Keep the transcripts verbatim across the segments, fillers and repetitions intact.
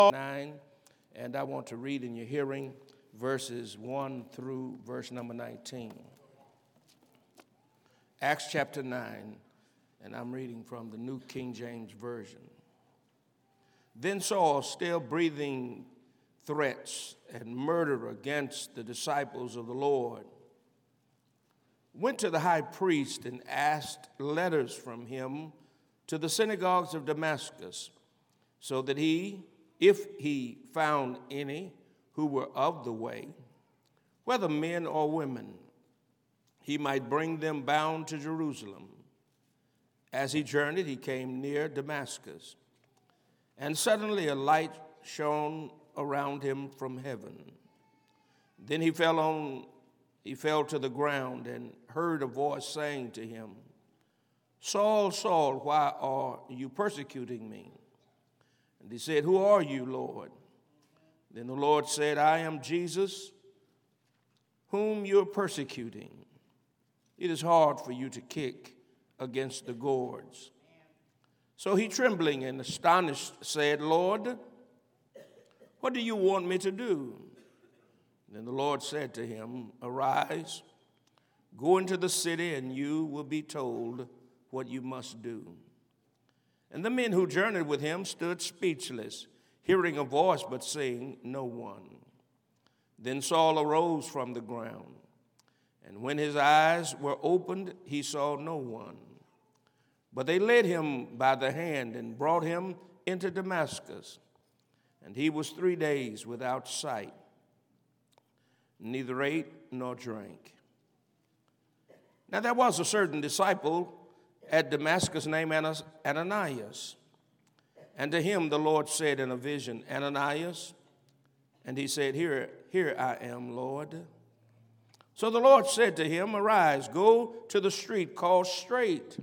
nine, and I want to read in your hearing verses one through verse number nineteen. Acts chapter nine, and I'm reading from the New King James Version. Then Saul, still breathing threats and murder against the disciples of the Lord, went to the high priest and asked letters from him to the synagogues of Damascus, so that he, if he found any who were of the way, whether men or women, he might bring them bound to Jerusalem. As he journeyed, he came near Damascus, and suddenly a light shone around him from heaven. Then he fell on he fell to the ground and heard a voice saying to him, "Saul, Saul, why are you persecuting me?" And he said, "Who are you, Lord?" Then the Lord said, "I am Jesus, whom you're persecuting. It is hard for you to kick against the gourds." So he, trembling and astonished, said, "Lord, what do you want me to do?" Then the Lord said to him, "Arise, go into the city, and you will be told what you must do." And the men who journeyed with him stood speechless, hearing a voice but seeing no one. Then Saul arose from the ground, and when his eyes were opened, he saw no one. But they led him by the hand and brought him into Damascus. And he was three days without sight, neither ate nor drank. Now there was a certain disciple at Damascus named Ananias. And to him the Lord said in a vision, "Ananias." And he said, Here, here I am, Lord." So the Lord said to him, "Arise, go to the street called Straight.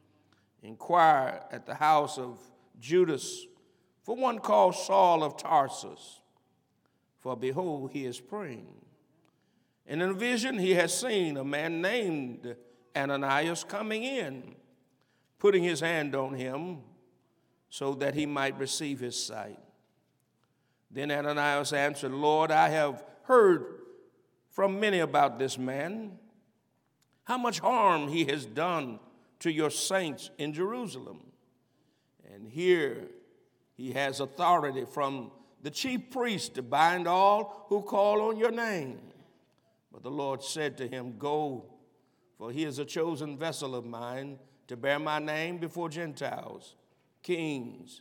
Inquire at the house of Judas for one called Saul of Tarsus. For behold, he is praying. And in a vision he has seen a man named Ananias coming in, putting his hand on him so that he might receive his sight." Then Ananias answered, "Lord, I have heard from many about this man, how much harm he has done to your saints in Jerusalem. And here he has authority from the chief priest to bind all who call on your name." But the Lord said to him, "Go, for he is a chosen vessel of mine to bear my name before Gentiles, kings,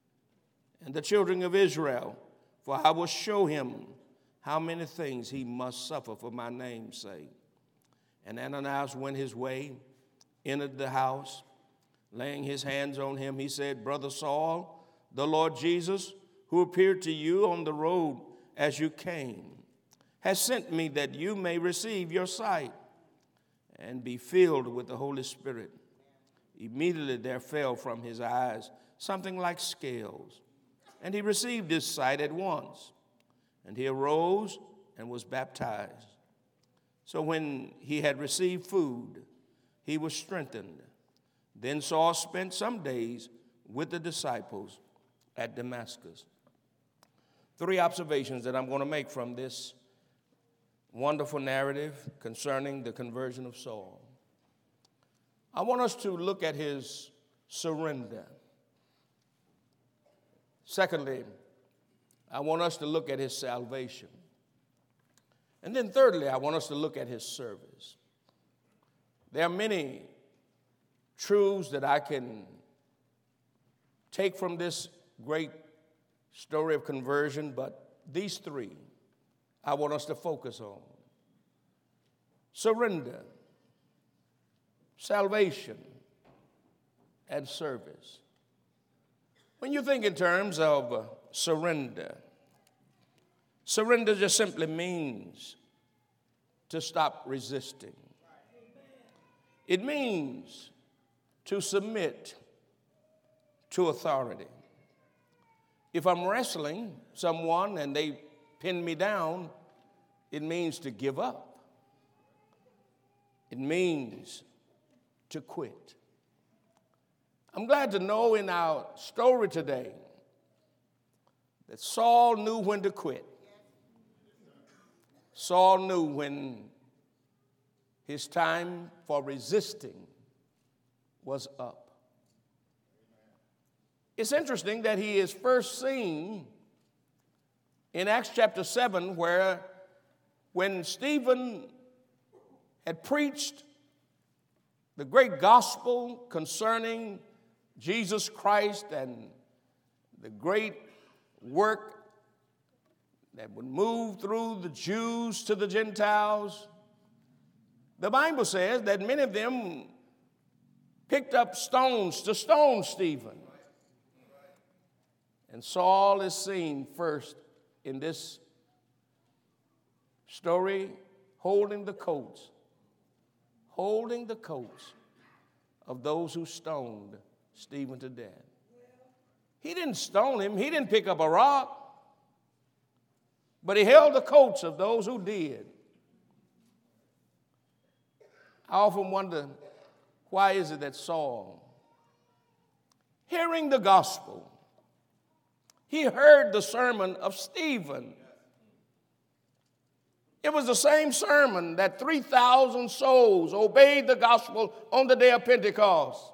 and the children of Israel. For I will show him how many things he must suffer for my name's sake." And Ananias went his way, entered the house. Laying his hands on him, he said, "Brother Saul, the Lord Jesus, who appeared to you on the road as you came, has sent me that you may receive your sight and be filled with the Holy Spirit." Immediately there fell from his eyes something like scales, and he received his sight at once. And he arose and was baptized. So when he had received food, he was strengthened. Then Saul spent some days with the disciples at Damascus. Three observations that I'm going to make from this wonderful narrative concerning the conversion of Saul. I want us to look at his surrender. Secondly, I want us to look at his salvation. And then thirdly, I want us to look at his service. There are many truths that I can take from this great story of conversion, but these three I want us to focus on: surrender, salvation, and service. When you think in terms of uh, surrender, surrender just simply means to stop resisting. It means to submit to authority. If I'm wrestling someone and they pin me down, it means to give up. It means to quit. I'm glad to know in our story today that Saul knew when to quit. Saul knew when his time for resisting was up. It's interesting that he is first seen in Acts chapter seven, where when Stephen had preached the great gospel concerning Jesus Christ and the great work that would move through the Jews to the Gentiles, the Bible says that many of them picked up stones to stone Stephen. And Saul is seen first in this story holding the coats, holding the coats of those who stoned Stephen to death. He didn't stone him. He didn't pick up a rock. But he held the coats of those who did. I often wonder, why is it that Saul, hearing the gospel, he heard the sermon of Stephen. It was the same sermon that three thousand souls obeyed the gospel on the day of Pentecost.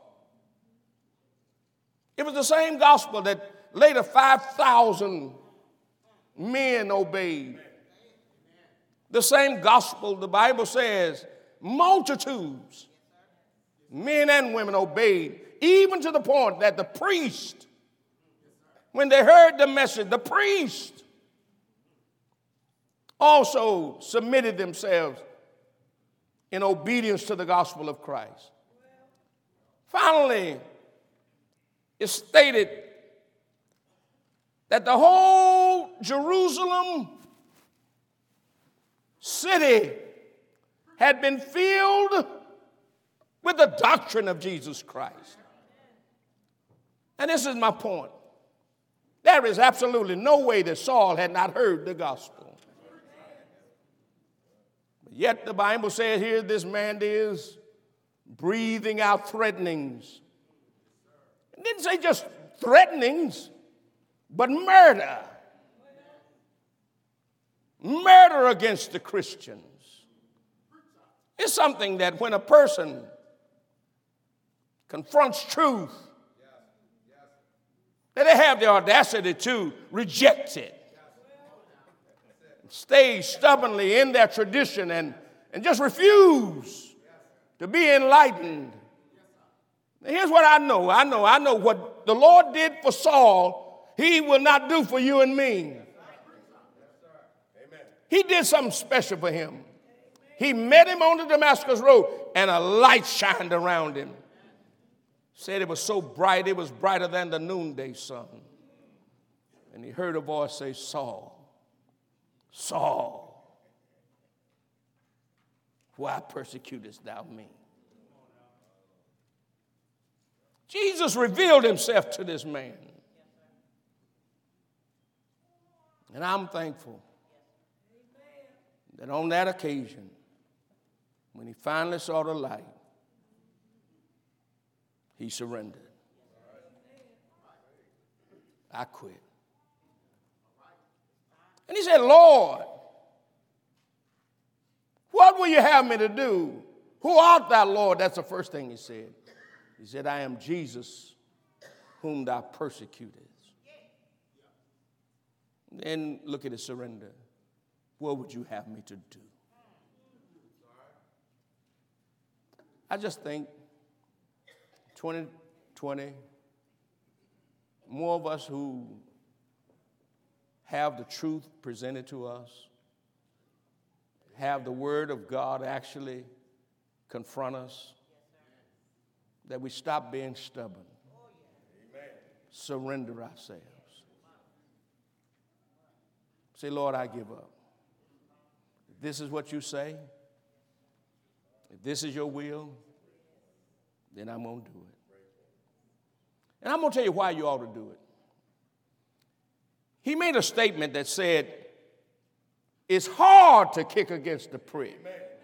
It was the same gospel that later five thousand men obeyed. The same gospel, the Bible says, multitudes, men and women obeyed, even to the point that the priest, when they heard the message, the priest also submitted themselves in obedience to the gospel of Christ. Finally, it's stated that the whole Jerusalem city had been filled with the doctrine of Jesus Christ. And this is my point. There is absolutely no way that Saul had not heard the gospel. But yet the Bible says here this man is breathing out threatenings. It didn't say just threatenings, but murder. Murder against the Christians. It's something that when a person confronts truth, that they have the audacity to reject it. Stay stubbornly in their tradition and, and just refuse to be enlightened. And here's what I know. I know, I know what the Lord did for Saul, he will not do for you and me. He did something special for him. He met him on the Damascus road and a light shined around him. Said it was so bright, it was brighter than the noonday sun. And he heard a voice say, Saul, Saul, why persecutest thou me? Jesus revealed himself to this man. And I'm thankful that on that occasion, when he finally saw the light, he surrendered. I quit. And he said, Lord, what will you have me to do? Who art thou, Lord? That's the first thing he said. He said, I am Jesus whom thou persecutest. Then look at his surrender. What would you have me to do? I just think twenty twenty, more of us who have the truth presented to us, have the word of God actually confront us, that we stop being stubborn, surrender ourselves. Say, Lord, I give up. If this is what you say, if this is your will, then I'm going to do it. And I'm going to tell you why you ought to do it. He made a statement that said, it's hard to kick against the prick.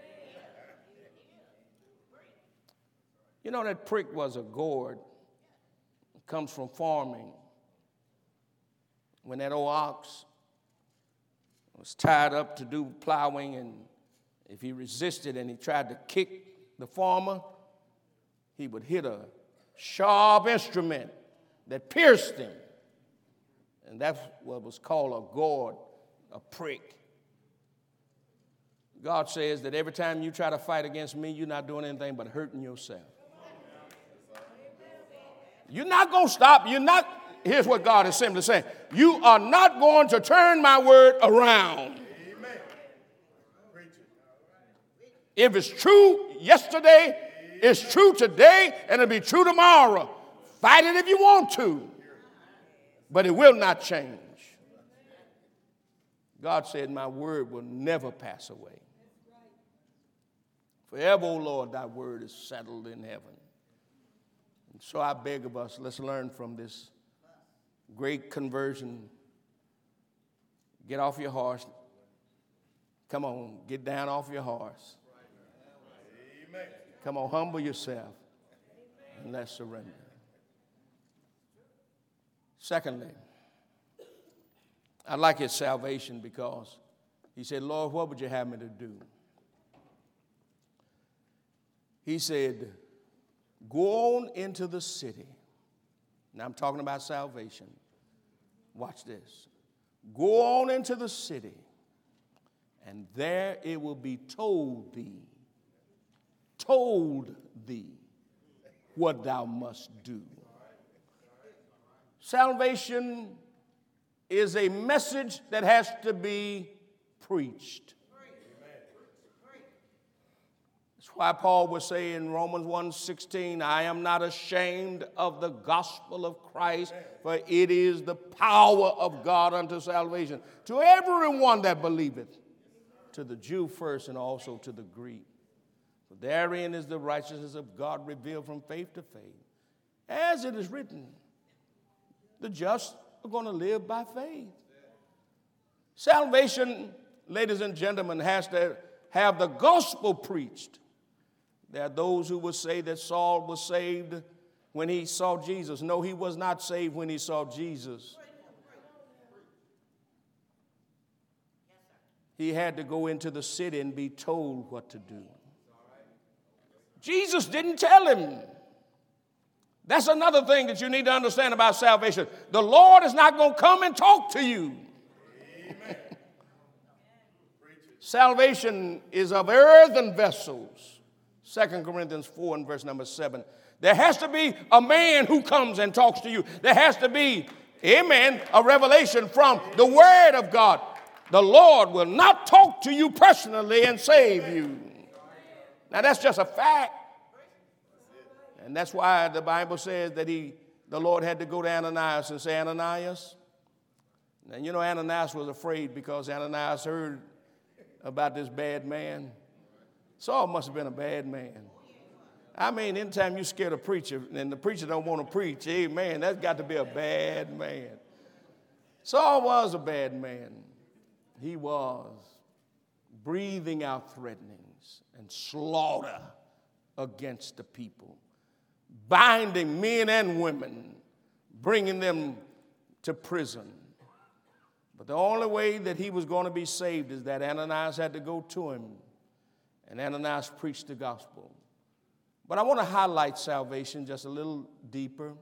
You know, that prick was a gourd. It comes from farming. when that old ox was tied up to do plowing, and if he resisted and he tried to kick the farmer, he would hit a sharp instrument that pierced him. And that's what was called a gourd, a prick. God says that every time you try to fight against me, you're not doing anything but hurting yourself. You're not going to stop. You're not, here's what God is simply saying. You are not going to turn my word around. Amen. If it's true yesterday, it's true today, and it'll be true tomorrow. Fight it if you want to, but it will not change. God said, my word will never pass away. Forever, O Lord, thy word is settled in heaven. And so I beg of us, let's learn from this great conversion. Get off your horse. Come on, get down off your horse. Amen. Come on, humble yourself and let's surrender. Secondly, I like his salvation because he said, Lord, what would you have me to do? He said, go on into the city. Now I'm talking about salvation. Watch this. Go on into the city, and there it will be told thee, told thee what thou must do. Salvation is a message that has to be preached. That's why Paul would say in Romans one sixteen, I am not ashamed of the gospel of Christ, for it is the power of God unto salvation to everyone that believeth, to the Jew first and also to the Greek. For therein is the righteousness of God revealed from faith to faith. As it is written, the just are going to live by faith. Salvation, ladies and gentlemen, has to have the gospel preached. There are those who will say that Saul was saved when he saw Jesus. No, he was not saved when he saw Jesus. He had to go into the city and be told what to do. Jesus didn't tell him. That's another thing that you need to understand about salvation. The Lord is not going to come and talk to you. Salvation is of earthen vessels. Second Corinthians four and verse number seven. There has to be a man who comes and talks to you. There has to be, amen, a revelation from the Word of God. The Lord will not talk to you personally and save you. Now that's just a fact. And that's why the Bible says that he, the Lord had to go to Ananias and say, Ananias. And you know, Ananias was afraid because Ananias heard about this bad man. Saul must have been a bad man. I mean, anytime you scare a preacher and the preacher don't want to preach, amen, that's got to be a bad man. Saul was a bad man. He was breathing out threatenings and slaughter against the people, binding men and women, bringing them to prison. But the only way that he was going to be saved is that Ananias had to go to him, and Ananias preached the gospel. But I want to highlight salvation just a little deeper.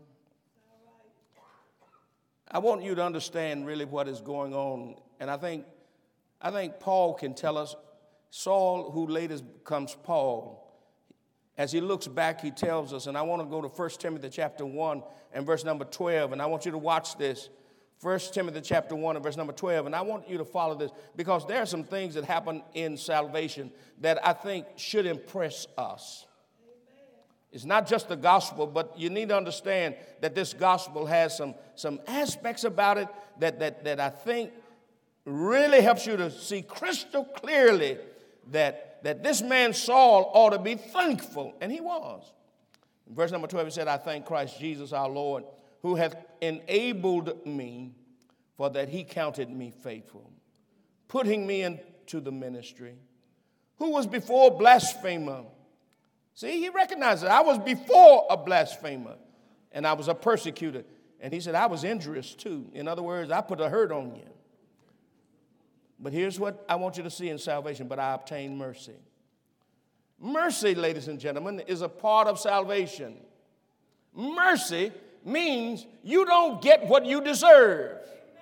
I want you to understand really what is going on, and I think, I think Paul can tell us. Saul, who later becomes Paul, as he looks back, he tells us, and I want to go to First Timothy chapter one and verse number twelve, and I want you to watch this. First Timothy chapter one and verse number twelve, and I want you to follow this because there are some things that happen in salvation that I think should impress us. It's not just the gospel, but you need to understand that this gospel has some, some aspects about it that, that, that I think really helps you to see crystal clearly that, that this man Saul ought to be thankful, and he was. In verse number twelve, he said, I thank Christ Jesus our Lord, who hath enabled me, for that he counted me faithful, putting me into the ministry, who was before blasphemer. See, he recognized that I was before a blasphemer, and I was a persecutor. And he said, I was injurious too. In other words, I put a hurt on you. But here's what I want you to see in salvation, but I obtained mercy. Mercy, ladies and gentlemen, is a part of salvation. Mercy means you don't get what you deserve.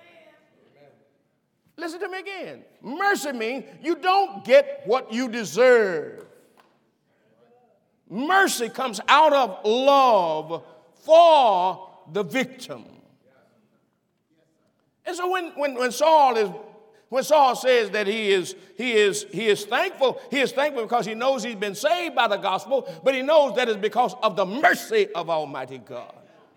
Listen to me again. Mercy means you don't get what you deserve. Mercy comes out of love for the victim. And so when, when, when Saul is when Saul says that he is, he is, he is thankful, he is thankful because he knows he's been saved by the gospel, but he knows that it's because of the mercy of Almighty God.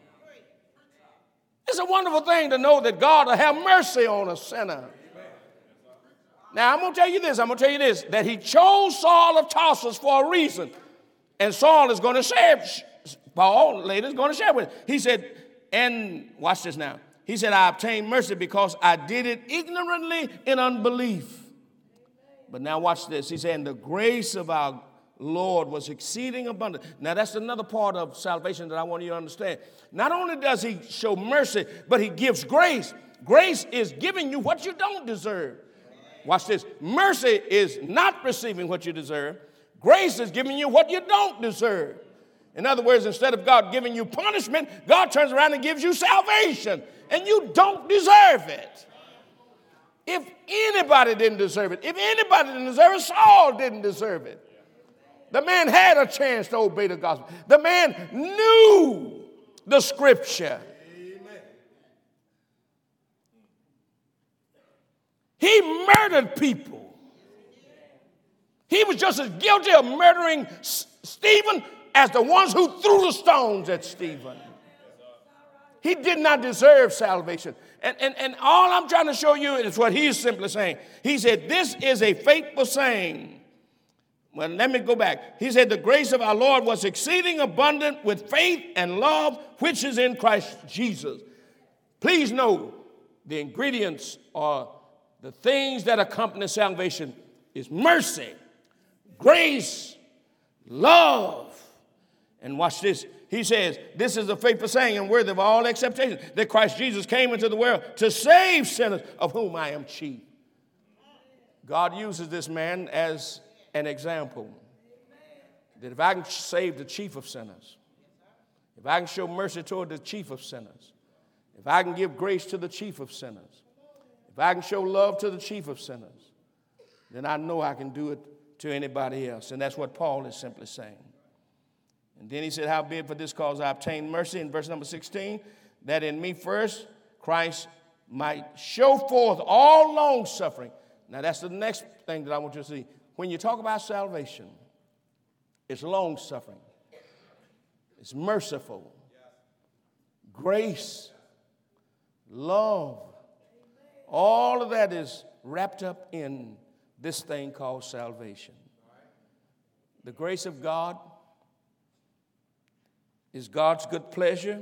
It's a wonderful thing to know that God will have mercy on a sinner. Now, I'm going to tell you this, I'm going to tell you this, that he chose Saul of Tarsus for a reason. And Saul is going to share, Paul later is going to share with him. He said, and watch this now. He said, I obtained mercy because I did it ignorantly in unbelief. But now watch this. He said, and the grace of our Lord was exceeding abundant. Now that's another part of salvation that I want you to understand. Not only does he show mercy, but he gives grace. Grace is giving you what you don't deserve. Watch this. Mercy is not receiving what you deserve. Grace is giving you what you don't deserve. In other words, instead of God giving you punishment, God turns around and gives you salvation, and you don't deserve it. If anybody didn't deserve it, if anybody didn't deserve it, Saul didn't deserve it. The man had a chance to obey the gospel. The man knew the scripture. He murdered people. He was just as guilty of murdering S- Stephen as the ones who threw the stones at Stephen. He did not deserve salvation. And, and, and all I'm trying to show you is what he's simply saying. He said, this is a faithful saying. Well, let me go back. He said, the grace of our Lord was exceeding abundant with faith and love, which is in Christ Jesus. Please know the ingredients or the things that accompany salvation is mercy, grace, love. And watch this. He says, this is a faithful saying and worthy of all acceptation, that Christ Jesus came into the world to save sinners, of whom I am chief. God uses this man as an example. That if I can save the chief of sinners, if I can show mercy toward the chief of sinners, if I can give grace to the chief of sinners, if I can show love to the chief of sinners, then I know I can do it to anybody else. And that's what Paul is simply saying. And then he said, howbeit for this cause I obtained mercy, in verse number sixteen, that in me first Christ might show forth all long suffering. Now that's the next thing that I want you to see. When you talk about salvation, it's long suffering, it's merciful, grace, love. All of that is wrapped up in this thing called salvation. The grace of God is God's good pleasure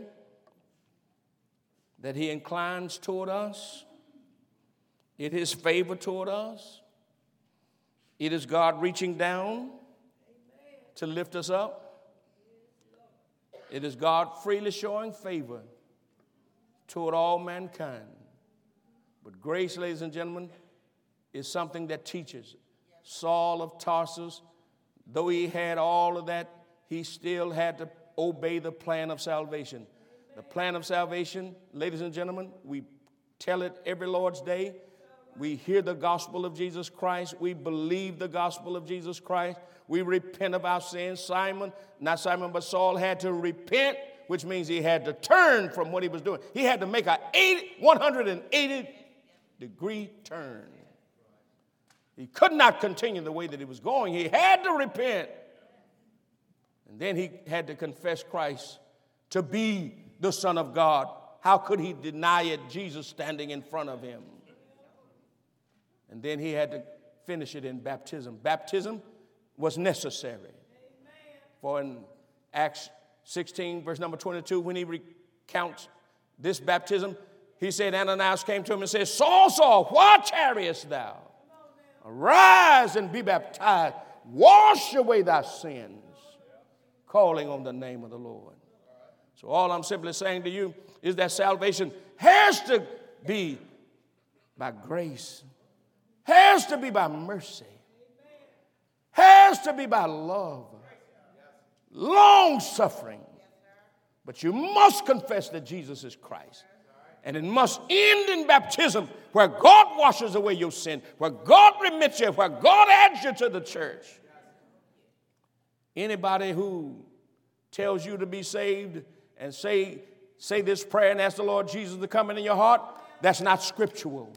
that he inclines toward us. It is favor toward us. It is God reaching down to lift us up. It is God freely showing favor toward all mankind. But grace, ladies and gentlemen, is something that teaches. Saul of Tarsus, though he had all of that, he still had to obey the plan of salvation. The plan of salvation, ladies and gentlemen, we tell it every Lord's Day. We hear the gospel of Jesus Christ. We believe the gospel of Jesus Christ. We repent of our sins. Simon, not Simon, but Saul had to repent, which means he had to turn from what he was doing. He had to make a one hundred eighty degree turn. He could not continue the way that he was going. He had to repent. And then he had to confess Christ to be the Son of God. How could he deny it? Jesus standing in front of him. And then he had to finish it in baptism. Baptism was necessary. For in Acts sixteen, verse number twenty-two, when he recounts this baptism, he said, Ananias came to him and said, Saul, Saul, why tarriest thou? Arise and be baptized. Wash away thy sins, calling on the name of the Lord. So all I'm simply saying to you is that salvation has to be by grace, has to be by mercy, has to be by love, long suffering. But you must confess that Jesus is Christ. And it must end in baptism, where God washes away your sin, where God remits you, where God adds you to the church. Anybody who tells you to be saved and say, say this prayer and ask the Lord Jesus to come into your heart, that's not scriptural.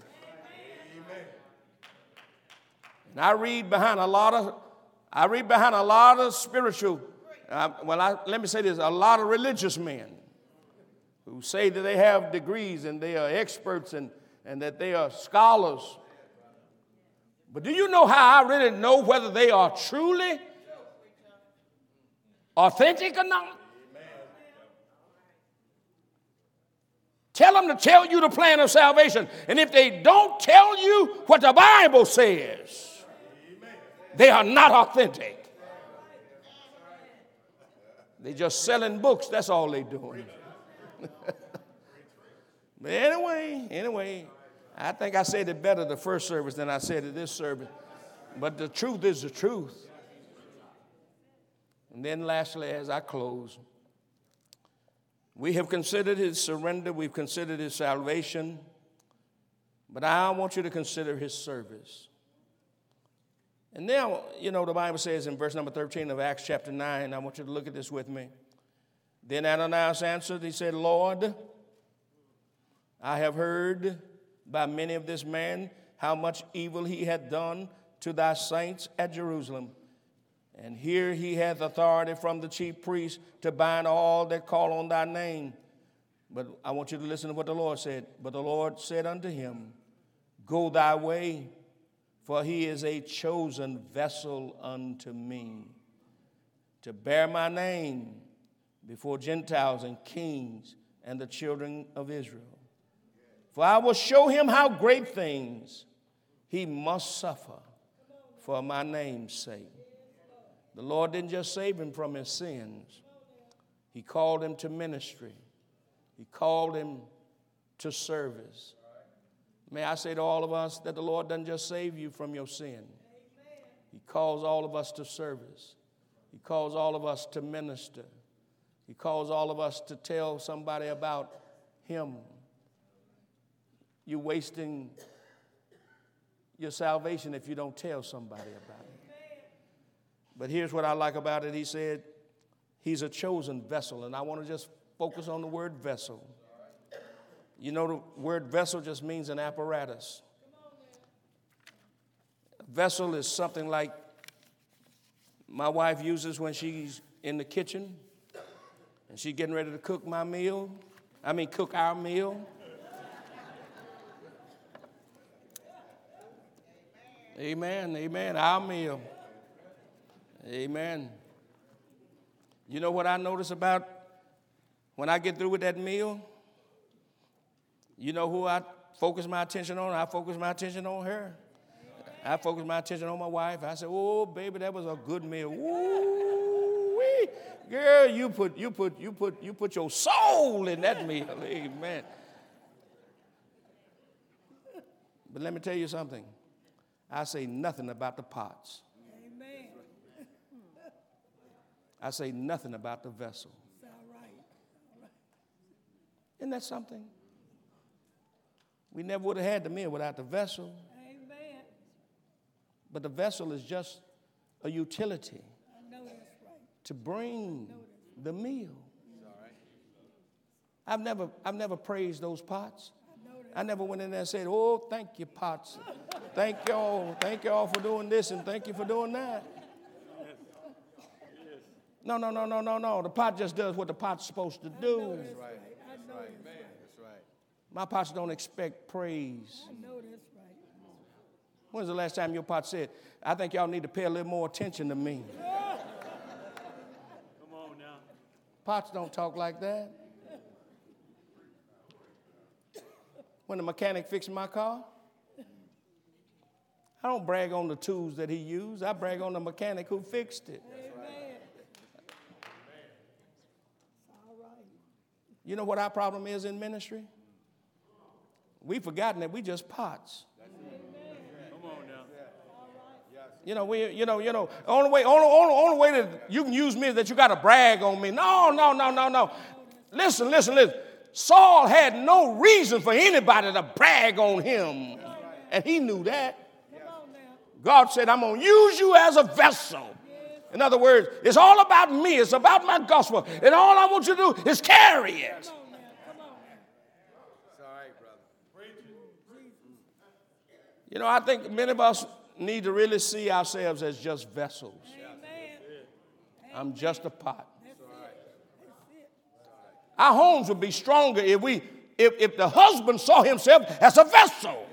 And I read behind a lot of, I read behind a lot of spiritual, uh, well, I, let me say this, a lot of religious men who say that they have degrees and they are experts and, and that they are scholars. But do you know how I really know whether they are truly authentic or not? Tell them to tell you the plan of salvation. And if they don't tell you what the Bible says, they are not authentic. They're just selling books. That's all they're doing. But anyway, anyway, I think I said it better the first service than I said it this service. But the truth is the truth. And then lastly, as I close, we have considered his surrender. We've considered his salvation. But I want you to consider his service. And now, you know, the Bible says in verse number thirteen of Acts chapter nine, I want you to look at this with me. Then Ananias answered, he said, Lord, I have heard by many of this man how much evil he hath done to thy saints at Jerusalem. And here he hath authority from the chief priest to bind all that call on thy name. But I want you to listen to what the Lord said. But the Lord said unto him, go thy way, for he is a chosen vessel unto me, to bear my name before Gentiles and kings and the children of Israel. For I will show him how great things he must suffer for my name's sake. The Lord didn't just save him from his sins. He called him to ministry. He called him to service. May I say to all of us that the Lord doesn't just save you from your sin. He calls all of us to service. He calls all of us to minister. He calls all of us to tell somebody about him. You're wasting your salvation if you don't tell somebody about it. But here's what I like about it. He said, he's a chosen vessel. And I want to just focus on the word vessel. You know, the word vessel just means an apparatus. A vessel is something like my wife uses when she's in the kitchen and she's getting ready to cook my meal. I mean, cook our meal. Amen, amen, our meal. Amen. You know what I notice about when I get through with that meal? You know who I focus my attention on? I focus my attention on her. I focus my attention on my wife. I say, oh, baby, that was a good meal. Woo-wee. Girl, you put, you put, you put, you put your soul in that meal. Amen. But let me tell you something. I say nothing about the pots. Amen. I say nothing about the vessel. It's all right. All right. Isn't that something? We never would have had the meal without the vessel. Amen. But the vessel is just a utility I know that's right. to bring the meal. I've never, I've never praised those pots. I never went in there and said, oh, thank you, pots. Thank y'all. Thank y'all for doing this and thank you for doing that. No, no, no, no, no, no. The pot just does what the pot's supposed to do. That's right. I know that's right. That's right. My pots don't expect praise. I know that's right. When's the last time your pot said, I think y'all need to pay a little more attention to me? Come on now. Pots don't talk like that. When the mechanic fixed my car, I don't brag on the tools that he used. I brag on the mechanic who fixed it. Amen. All right. You know what our problem is in ministry? We've forgotten that we just pots. Come on now. You know, we, you know, you know, only way, only, only, only way that you can use me is that you got to brag on me. No, no, no, no, no. Listen, listen, listen. Saul had no reason for anybody to brag on him. And he knew that. God said, I'm going to use you as a vessel. In other words, it's all about me. It's about my gospel. And all I want you to do is carry it. It's all right, brother. You know, I think many of us need to really see ourselves as just vessels. I'm just a pot. Our homes would be stronger if we, if, if the husband saw himself as a vessel.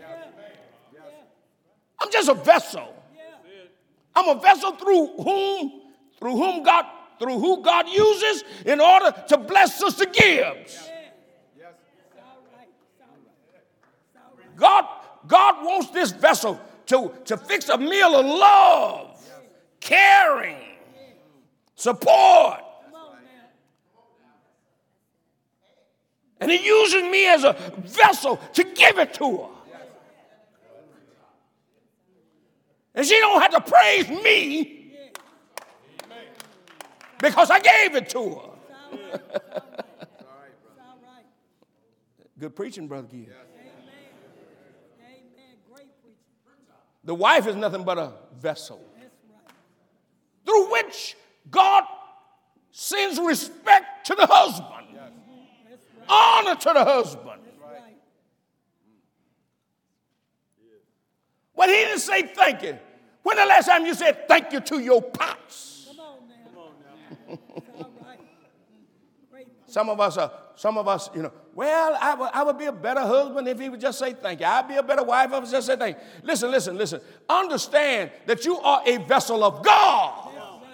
I'm just a vessel. I'm a vessel through whom, through whom God, through who God uses in order to bless Sister Gibbs. God, God wants this vessel to, to fix a meal of love, caring, support. And he uses me as a vessel to give it to her. And she don't have to praise me because I gave it to her. Good preaching, Brother Gibbs. The wife is nothing but a vessel through which God sends respect to the husband, honor to the husband. But he didn't say thank you. When the last time you said thank you to your pops? Come on now. Come on now. Some of us are, some of us, you know, well, I would, I would be a better husband if he would just say thank you. I'd be a better wife if he would just say thank you. Listen, listen, listen. Understand that you are a vessel of God.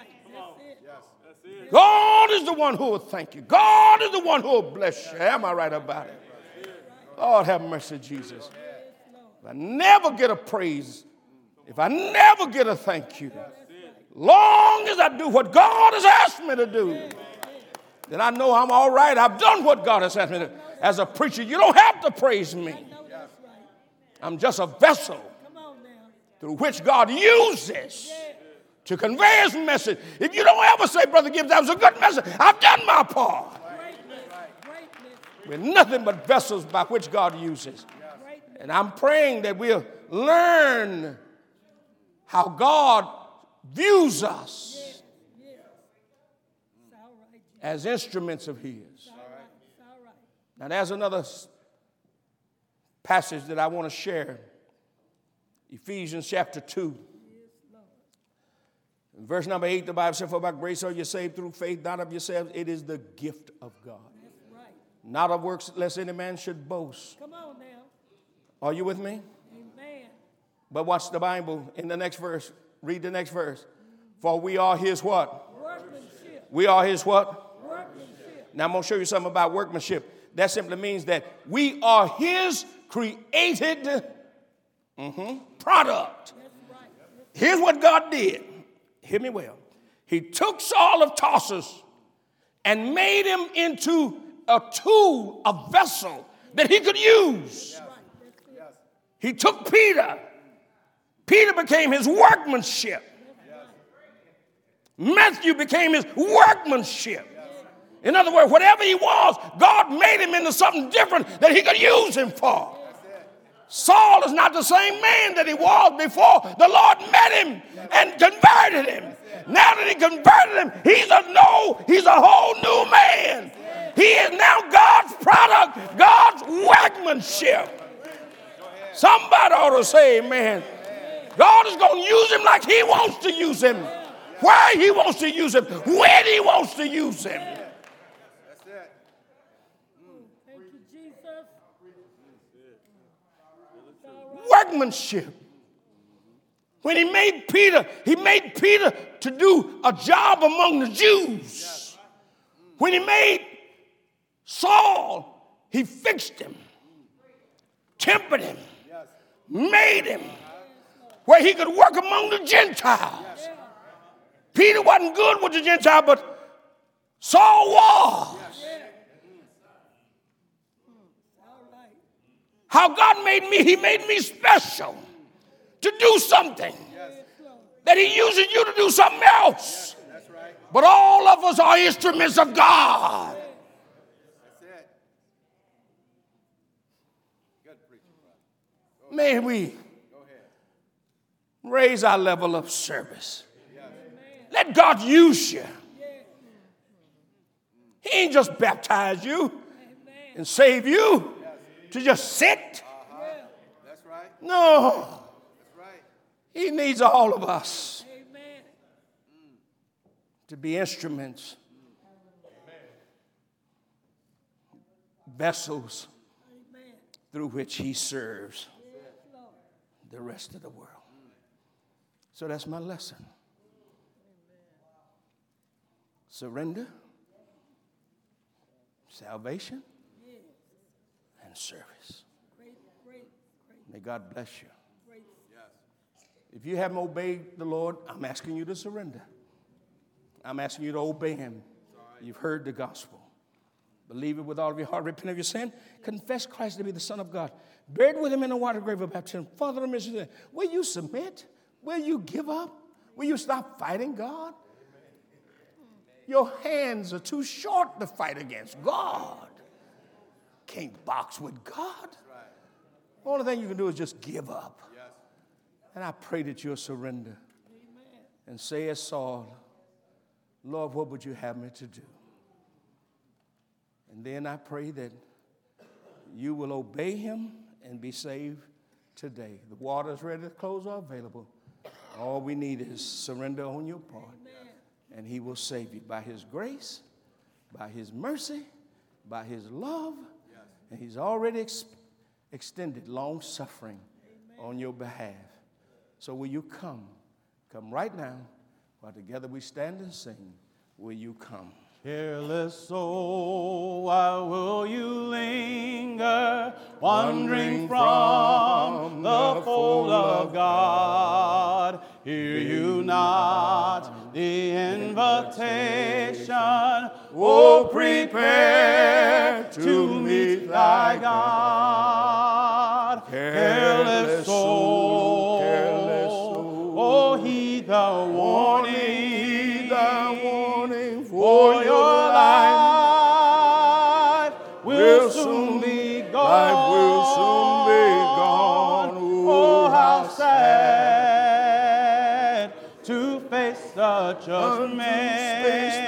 God is the one who will thank you. God is the one who will bless you. Am I right about it? Lord have mercy, Jesus. If I never get a praise, if I never get a thank you, long as I do what God has asked me to do, then I know I'm all right. I've done what God has asked me to do. As a preacher, you don't have to praise me. I'm just a vessel through which God uses to convey his message. If you don't ever say, Brother Gibbs, that was a good message, I've done my part. We're nothing but vessels by which God uses. And I'm praying that we'll learn how God views us as instruments of his. Now, there's another passage that I want to share. Ephesians chapter two. In verse number eight, the Bible says, for by grace are you saved through faith, not of yourselves. It is the gift of God. Not of works, lest any man should boast. Come on now. Are you with me? Amen. But watch the Bible in the next verse. Read the next verse. For we are his what? Workmanship. We are his what? Workmanship. Now I'm going to show you something about workmanship. That simply means that we are his created mm-hmm, product. Here's what God did. Hear me well. He took Saul of Tarsus and made him into a tool, a vessel that he could use. He took Peter. Peter became his workmanship. Matthew became his workmanship. In other words, whatever he was, God made him into something different that he could use him for. Saul is not the same man that he was before the Lord met him and converted him. Now that he converted him, he's a no, he's a whole new man. He is now God's product, God's workmanship. Somebody ought to say amen. God is going to use him like he wants to use him, where he wants to use him, when he wants to use him. That's it. Thank you, Jesus. Workmanship. When he made Peter, he made Peter to do a job among the Jews. When he made Saul, he fixed him, tempered him, made him where he could work among the Gentiles. Peter wasn't good with the Gentiles, but Saul was. How God made me, he made me special to do something. That he uses you to do something else. That's right. But all of us are instruments of God. That's it. Good preaching, brother. May we Go ahead. raise our level of service. Let God use you. He ain't just baptize you and save you to just sit. That's right. No. That's right. He needs all of us Amen. to be instruments, vessels Amen. through which he serves Yes, Lord. the rest of the world. So that's my lesson. Surrender, salvation, Yes. and service. Great, great, great, May God bless you. great. If you haven't obeyed the Lord, I'm asking you to surrender. I'm asking you to obey him. You've heard the gospel. Believe it with all of your heart. Repent of your sin. Confess Christ to be the Son of God. Buried with him in the water grave of baptism. Father, the mission. Will you submit? Will you give up? Will you stop fighting God? Your hands are too short to fight against God. Can't box with God. The only thing you can do is just give up. And I pray that you'll surrender and say as Saul, Lord, what would you have me to do? And then I pray that you will obey him and be saved today. The water's ready, the clothes are available. All we need is surrender on your part. And he will save you by his grace, by his mercy, by his love. And he's already ex- extended long suffering on your behalf. So will you come? Come right now while together we stand and sing. Will you come? Careless soul, why will you linger, wandering from the fold of God? Hear you not the invitation, oh, prepare to meet thy God. Careless soul, careless soul, oh, heed the warning, heed the warning, for your life will soon be gone. Life will soon be gone. Oh, how sad to face the judgment. Face